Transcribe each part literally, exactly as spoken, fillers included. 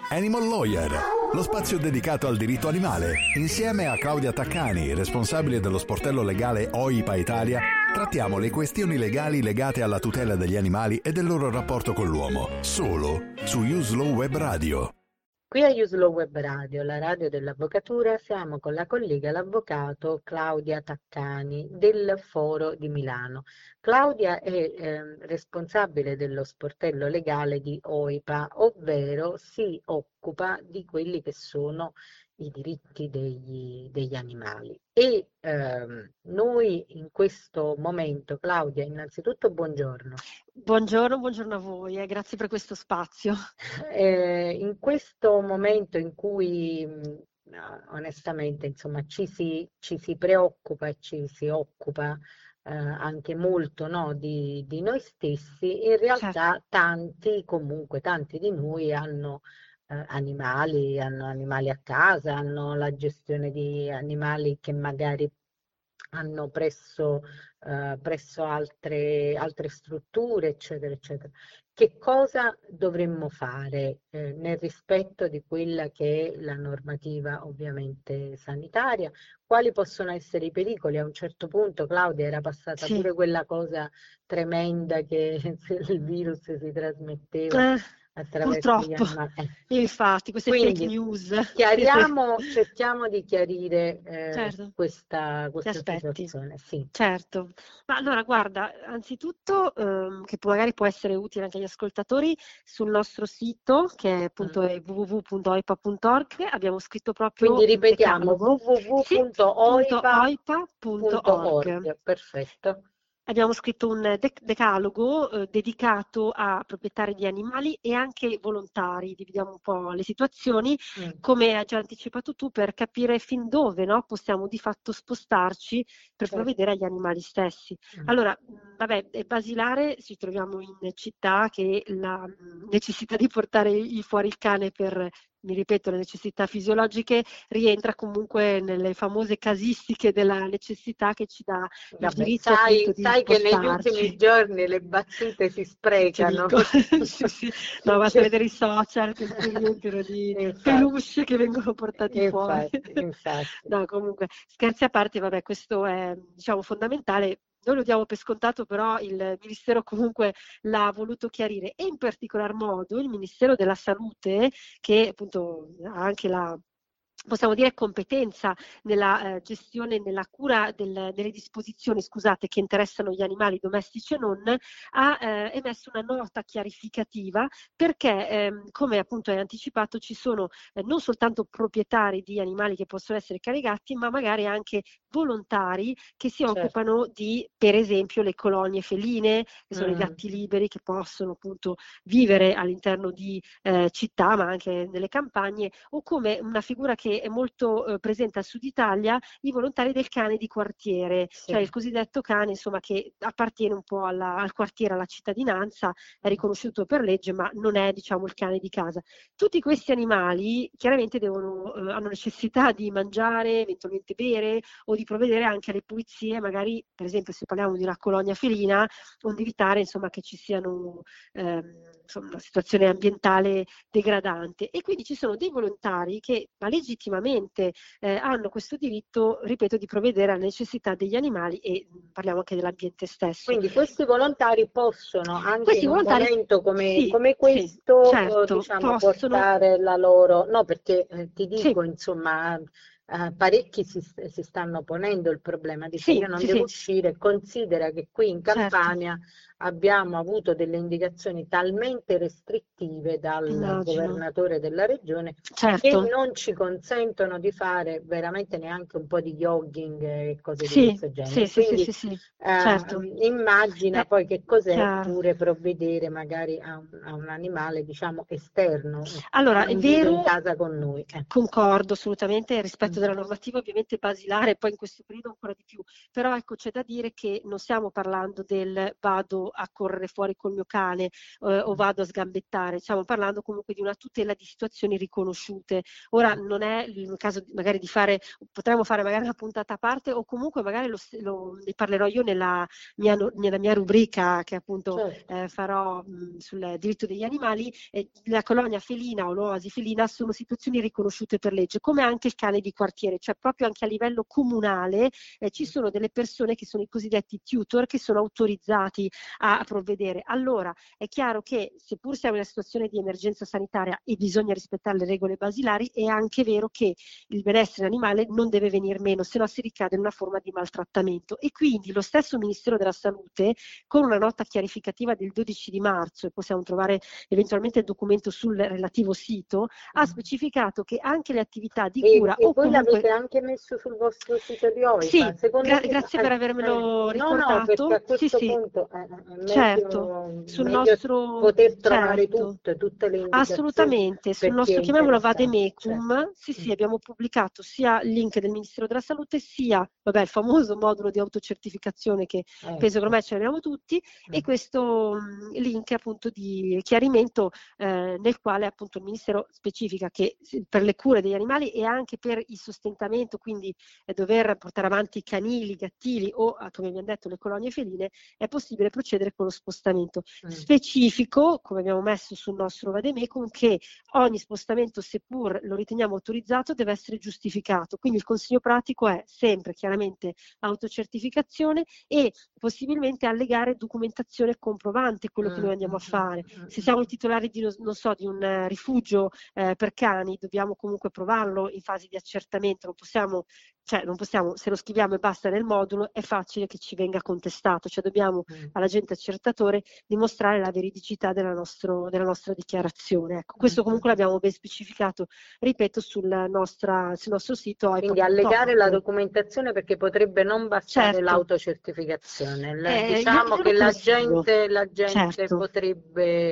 Animal Lawyer, lo spazio dedicato al diritto animale. Insieme a Claudia Taccani, responsabile dello sportello legale O I P A Italia, trattiamo le questioni legali legate alla tutela degli animali e del loro rapporto con l'uomo, solo su Uslow Web Radio. Qui a Uslow Web Radio, la radio dell'avvocatura, siamo con la collega l'avvocato Claudia Taccani del Foro di Milano. Claudia è eh, responsabile dello sportello legale di O I P A, ovvero si occupa di quelli che sono i diritti degli, degli animali. E ehm, noi in questo momento, Claudia, innanzitutto buongiorno. Buongiorno, buongiorno a voi e grazie per questo spazio. Eh, in questo momento in cui mh, onestamente insomma ci si, ci si preoccupa e ci si occupa eh, anche molto, no, di, di noi stessi, in realtà Certo. tanti, comunque tanti di noi hanno eh, animali, hanno animali a casa, hanno la gestione di animali che magari hanno presso, eh, presso altre, altre strutture, eccetera, eccetera. Che cosa dovremmo fare eh, nel rispetto di quella che è la normativa ovviamente sanitaria? Quali possono essere i pericoli? A un certo punto, Claudia, era passata Sì. pure quella cosa tremenda che il virus si trasmetteva Eh, attraverso gli purtroppo, animali. Eh. infatti, queste Quindi, fake news. chiariamo, cerchiamo di chiarire eh, Certo, questa, gli questa aspetti. situazione. Sì. Certo, ma allora guarda, anzitutto ehm, che può- magari può essere utile anche agli ascoltatori, sul nostro sito che è appunto Mm. è w w w punto o i p a punto org abbiamo scritto proprio Quindi un ripetiamo decalogo. w w w Sì, punto o i p a punto o i p a punto punto org. org. Perfetto. Abbiamo scritto un de- decalogo eh, dedicato a proprietari di animali e anche volontari, dividiamo un po' le situazioni, Mm. come hai già anticipato tu, per capire fin dove, no, possiamo di fatto spostarci per Certo. provvedere agli animali stessi. Mm. Allora, mh, vabbè, è basilare, ci troviamo in città che la mh, necessità di portare i- fuori il cane per, mi ripeto, le necessità fisiologiche rientra comunque nelle famose casistiche della necessità che ci dà il Vabbè, diritto sai, appunto di sai che negli ultimi spostarci. giorni le battute si Ti sprecano. dico, sì, sì. No, basta vedere i social che si riempiono di Infatti, peluche che vengono portati fuori. infatti, infatti. No, comunque, scherzi a parte, vabbè, questo è, diciamo, fondamentale. Noi lo diamo per scontato, però il Ministero comunque l'ha voluto chiarire e in particolar modo il Ministero della Salute, che appunto ha anche la, possiamo dire, competenza nella eh, gestione e nella cura del, delle disposizioni, scusate, che interessano gli animali domestici e non, ha eh, emesso una nota chiarificativa perché, ehm, come appunto hai anticipato, ci sono eh, non soltanto proprietari di animali che possono essere caricati, ma magari anche volontari che si Certo. occupano di, per esempio, le colonie feline, che sono Mm. i gatti liberi che possono appunto vivere all'interno di eh, città, ma anche nelle campagne, o come una figura che è molto eh, presente al sud Italia, i volontari del cane di quartiere, Sì. cioè il cosiddetto cane, insomma, che appartiene un po' alla, al quartiere, alla cittadinanza, è riconosciuto per legge, ma non è, diciamo, il cane di casa. Tutti questi animali chiaramente devono, eh, hanno necessità di mangiare, eventualmente bere o di provvedere anche alle pulizie, magari per esempio se parliamo di una colonia felina, o di evitare insomma che ci siano ehm, insomma, una situazione ambientale degradante. E quindi ci sono dei volontari che ma legittimamente eh, hanno questo diritto, ripeto, di provvedere alle necessità degli animali e mh, parliamo anche dell'ambiente stesso. Quindi questi volontari possono anche Questi in un volontari, momento come, sì, come sì, questo, eh, certo, diciamo, possono, portare la loro... No, perché eh, ti sì, dico, insomma, eh, parecchi si, si stanno ponendo il problema, dice sì, io non sì, devo sì, uscire, considera che qui in certo, Campania abbiamo avuto delle indicazioni talmente restrittive dal immagino, governatore della regione che certo, non ci consentono di fare veramente neanche un po' di jogging e cose di sì, questo genere. sì, sì, sì, Quindi sì, sì, certo. eh, immagina Eh, poi che cos'è chiaro. pure provvedere magari a un, a un animale, diciamo, esterno che Allora, è non vive in vero, casa con noi. Eh. concordo assolutamente, il rispetto Mm. della normativa ovviamente basilare, poi in questo periodo ancora di più, però ecco c'è da dire che non stiamo parlando del vado vado a correre fuori col mio cane eh, o vado a sgambettare, stiamo parlando comunque di una tutela di situazioni riconosciute. Ora non è il caso magari di fare, potremmo fare magari una puntata a parte o comunque magari lo, lo, ne parlerò io nella mia, nella mia rubrica che appunto certo. eh, farò mh, sul diritto degli animali. Eh, la colonia felina o l'oasi felina sono situazioni riconosciute per legge, come anche il cane di quartiere, cioè proprio anche a livello comunale eh, ci sono delle persone che sono i cosiddetti tutor che sono autorizzati a, a provvedere. Allora è chiaro che seppur siamo in una situazione di emergenza sanitaria e bisogna rispettare le regole basilari, è anche vero che il benessere animale non deve venir meno, se no si ricade in una forma di maltrattamento. E quindi lo stesso Ministero della Salute, con una nota chiarificativa del dodici di marzo, e possiamo trovare eventualmente il documento sul relativo sito, ha specificato che anche le attività di e, cura e o voi comunque... l'avete anche messo sul vostro sito di O I P A? Sì, gra- me... grazie per avermelo eh, ricordato. No, no, perché a questo sì, punto sì. È, è meglio, certo, sul meglio nostro... poter trovare certo. tutte, tutte le indicazioni. Assolutamente, sul nostro, chiamiamolo Vademecum, certo. sì sì, abbiamo pubblicato sia il link del Ministero della Salute, sia vabbè, il famoso modulo di autocertificazione che ecco. penso che ormai ce l'abbiamo tutti, mm. e questo um, link appunto di chiarimento eh, nel quale appunto il Ministero specifica che per le cure degli animali e anche per il sostentamento, quindi eh, dover portare avanti canili, gattili o, come abbiamo detto, le colonie feline, è possibile procedere con lo spostamento mm. specifico, come abbiamo messo sul nostro Vademecum, che ogni spostamento, seppur lo riteniamo autorizzato, deve essere giustificato. Quindi il consiglio pratico è sempre chiaramente autocertificazione e possibilmente allegare documentazione comprovante quello che noi andiamo a fare. Se siamo titolari di, non so, di un uh, rifugio eh, per cani, dobbiamo comunque provarlo in fase di accertamento, non possiamo, cioè non possiamo, se lo scriviamo e basta nel modulo, è facile che ci venga contestato, cioè dobbiamo all'agente accertatore dimostrare la veridicità della, nostro, della nostra dichiarazione. Ecco, questo comunque l'abbiamo ben specificato, ripeto, sul, nostra, sul nostro sito. Quindi allegare la documentazione, perché potrebbe non bastare certo. l'autocertificazione. Eh, diciamo che la gente, la gente certo. potrebbe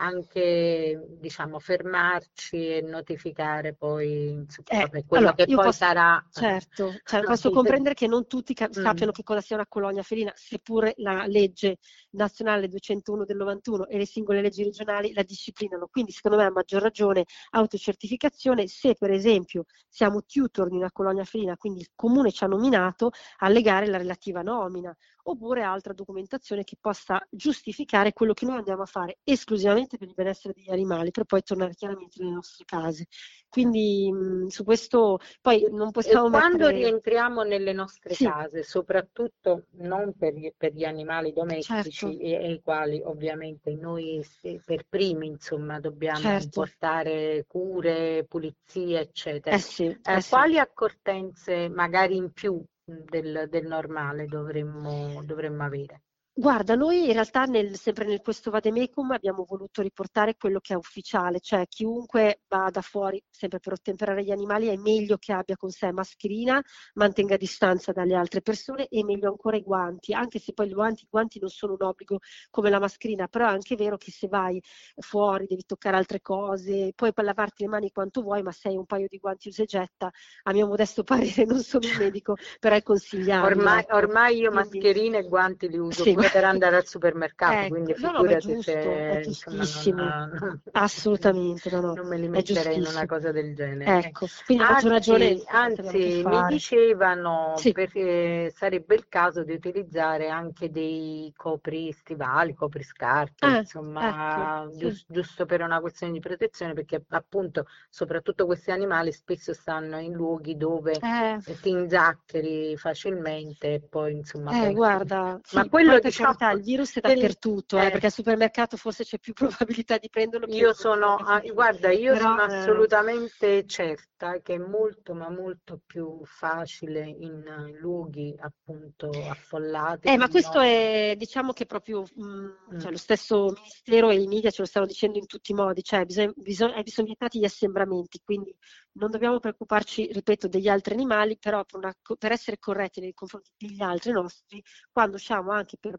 anche diciamo fermarci e notificare poi insomma, eh, vabbè, quello allora, che poi posso, sarà certo, cioè, posso comprendere che non tutti ca- sappiano mm. che cosa sia una colonia felina, seppure la legge nazionale duecentouno del novantuno e le singole leggi regionali la disciplinano, quindi secondo me a maggior ragione autocertificazione. Se per esempio siamo tutor di una colonia felina, quindi il comune ci ha nominato, allegare la relativa nomina, oppure altra documentazione che possa giustificare quello che noi andiamo a fare esclusivamente per il benessere degli animali, per poi tornare chiaramente nelle nostre case. Quindi mh, su questo poi non possiamo e quando mettere... rientriamo nelle nostre sì. case, soprattutto non per gli, per gli animali domestici certo. e ai quali ovviamente noi per primi insomma dobbiamo certo. portare cure, pulizie eccetera, eh sì, eh, eh quali sì. accortenze magari in più del, del normale dovremmo, dovremmo avere? Guarda, noi in realtà nel, sempre nel questo Vademecum abbiamo voluto riportare quello che è ufficiale, cioè chiunque vada fuori sempre per ottemperare gli animali è meglio che abbia con sé mascherina, mantenga distanza dalle altre persone e meglio ancora i guanti, anche se poi i guanti, i guanti non sono un obbligo come la mascherina, però è anche vero che se vai fuori devi toccare altre cose, puoi lavarti le mani quanto vuoi, ma se hai un paio di guanti usa e getta, a mio modesto parere, non sono un medico, però è consigliabile. Ormai, ecco. ormai io Quindi, mascherine e guanti li uso sì. pure per andare al supermercato, ecco, quindi no, no, ma è figurati giusto, se è insomma, giustissimo, non, non, assolutamente, no, no, non me li è metterei in una giustissimo. cosa del genere. Ecco, quindi a maggior ragione Anzi, anzi mi dicevano sì. perché sarebbe il caso di utilizzare anche dei copri stivali, copri scarpe, Ah, insomma, ecco, giusto, sì. giusto per una questione di protezione, perché appunto soprattutto questi animali spesso stanno in luoghi dove Eh. ti inzaccheri facilmente e poi insomma Eh, poi, guarda, ma sì, quello poi per diciamo carità il virus è del, dappertutto, eh, eh, perché al supermercato forse c'è più probabilità di prenderlo che io sono ah, guarda io però, sono eh, assolutamente certa che è molto ma molto più facile in, in luoghi appunto affollati Eh, ma questo no? è, diciamo che proprio mh, cioè, lo stesso Ministero e i media ce lo stanno dicendo in tutti i modi, cioè bisogna, bisogna, sono vietati gli assembramenti, quindi non dobbiamo preoccuparci, ripeto, degli altri animali, però per, una, per essere corretti nei confronti degli altri nostri, quando usciamo anche per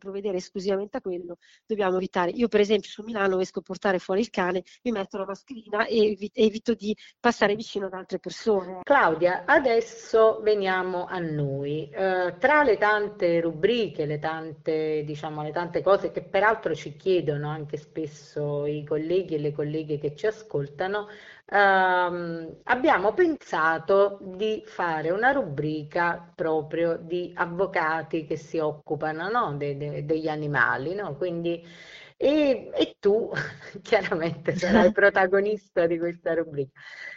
provvedere esclusivamente a quello, dobbiamo evitare. Io per esempio su Milano esco a portare fuori il cane, mi metto la mascherina e evi- evito di passare vicino ad altre persone. Claudia, adesso veniamo a noi. Eh, tra le tante rubriche, le tante, diciamo, le tante cose che peraltro ci chiedono anche spesso i colleghi e le colleghe che ci ascoltano, ehm, abbiamo pensato di fare una rubrica proprio di avvocati che si occupano, no, de- de- degli animali, no? Quindi, e, e tu chiaramente sarai protagonista di questa rubrica.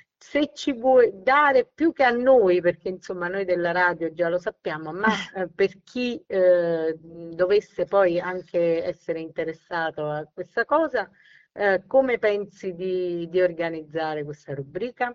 Se ci vuoi dare più che a noi, perché insomma noi della radio già lo sappiamo, ma eh, per chi eh, dovesse poi anche essere interessato a questa cosa, eh, come pensi di, di organizzare questa rubrica?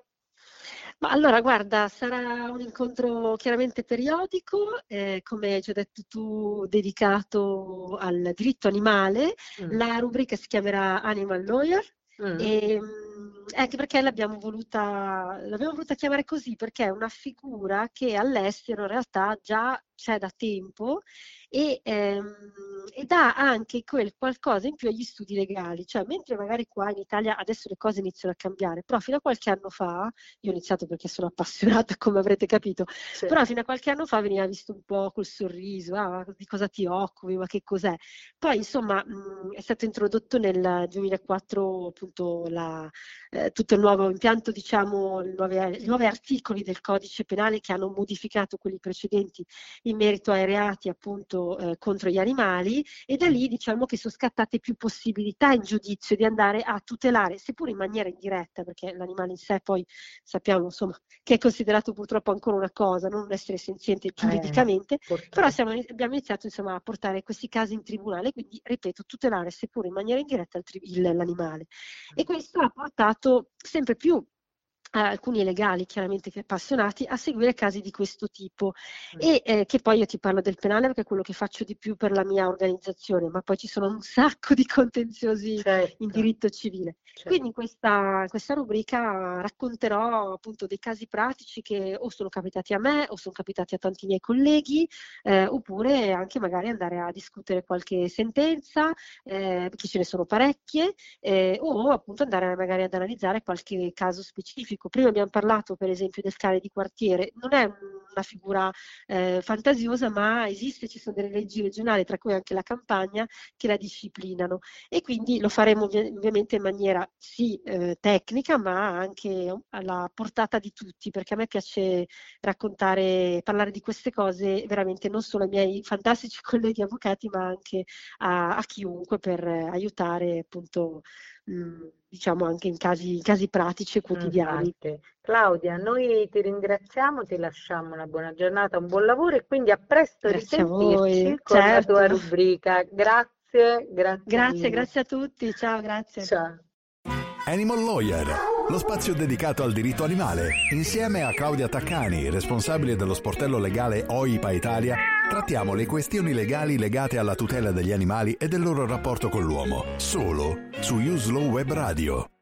Ma allora, guarda, sarà un incontro chiaramente periodico, eh, come hai già detto tu, dedicato al diritto animale. Mm. La rubrica si chiamerà Animal Lawyer. Mm. E, mh, anche perché l'abbiamo voluta, l'abbiamo voluta chiamare così, perché è una figura che all'estero in realtà già c'è da tempo e, ehm, e dà anche quel qualcosa in più agli studi legali, cioè mentre magari qua in Italia adesso le cose iniziano a cambiare, però fino a qualche anno fa, io ho iniziato perché sono appassionata come avrete capito, Sì. però fino a qualche anno fa veniva visto un po' col sorriso, ah, di cosa ti occupi, ma che cos'è? Poi insomma mh, è stato introdotto nel duemilaquattro appunto la, eh, tutto il nuovo impianto, diciamo, i nuovi, i nuovi articoli del codice penale che hanno modificato quelli precedenti in merito ai reati appunto eh, contro gli animali, e da lì diciamo che sono scattate più possibilità in giudizio di andare a tutelare, seppur in maniera indiretta, perché l'animale in sé poi sappiamo insomma che è considerato purtroppo ancora una cosa, non un essere senziente giuridicamente, Eh, però siamo, abbiamo iniziato insomma a portare questi casi in tribunale, quindi ripeto, tutelare seppur in maniera indiretta il, il, l'animale. E questo ha portato sempre più a alcuni legali chiaramente che appassionati a seguire casi di questo tipo e eh, che poi io ti parlo del penale perché è quello che faccio di più per la mia organizzazione, ma poi ci sono un sacco di contenziosi certo, in diritto civile. certo. Quindi in questa, questa rubrica racconterò appunto dei casi pratici che o sono capitati a me o sono capitati a tanti miei colleghi, eh, oppure anche magari andare a discutere qualche sentenza, eh, che ce ne sono parecchie, eh, o appunto andare magari ad analizzare qualche caso specifico. Prima abbiamo parlato per esempio del cane di quartiere, non è una figura eh, fantasiosa, ma esiste, ci sono delle leggi regionali, tra cui anche la Campania, che la disciplinano e quindi lo faremo ovvi- ovviamente in maniera sì eh, tecnica, ma anche alla portata di tutti, perché a me piace raccontare, parlare di queste cose veramente non solo ai miei fantastici colleghi avvocati, ma anche a, a chiunque per aiutare appunto mh, diciamo anche in casi, in casi pratici e quotidiani. Infatti. Claudia, noi ti ringraziamo, ti lasciamo una buona giornata, un buon lavoro e quindi a presto Grazie a risentirci voi, con la certo. tua rubrica. Grazie, grazie Grazie, mille. grazie a tutti, ciao, grazie. Ciao. Animal Lawyer, lo spazio dedicato al diritto animale. Insieme a Claudia Taccani, responsabile dello sportello legale O I P A Italia, trattiamo le questioni legali legate alla tutela degli animali e del loro rapporto con l'uomo. Solo su U S L O Web Radio.